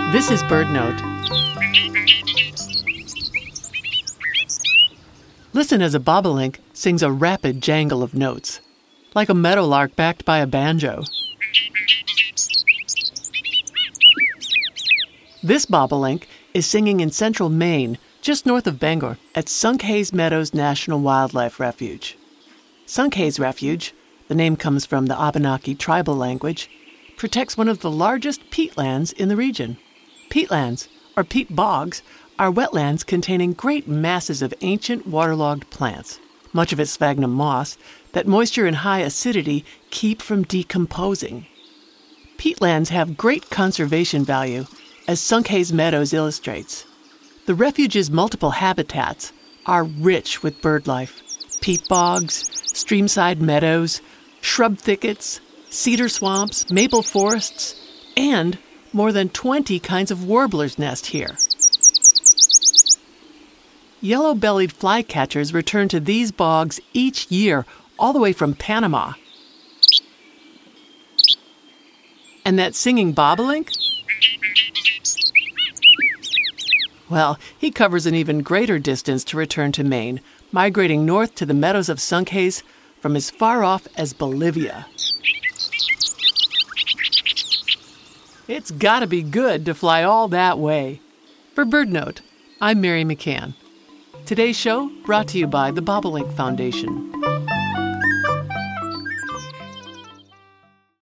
This is BirdNote. Listen as a bobolink sings a rapid jangle of notes, like a meadowlark backed by a banjo. This bobolink is singing in central Maine, just north of Bangor, at Sunkhaze Meadows National Wildlife Refuge. Sunkhaze Refuge, the name comes from the Abenaki tribal language, protects one of the largest peatlands in the region. Peatlands, or peat bogs, are wetlands containing great masses of ancient waterlogged plants, much of it sphagnum moss, that moisture and high acidity keep from decomposing. Peatlands have great conservation value, as Sunkhaze Meadows illustrates. The refuge's multiple habitats are rich with bird life: peat bogs, streamside meadows, shrub thickets, cedar swamps, maple forests, and more than 20 kinds of warblers nest here. Yellow-bellied flycatchers return to these bogs each year, all the way from Panama. And that singing bobolink? Well, he covers an even greater distance to return to Maine, migrating north to the meadows of Sunkhaze from as far off as Bolivia. It's gotta be good to fly all that way. For BirdNote, I'm Mary McCann. Today's show brought to you by the Bobolink Foundation.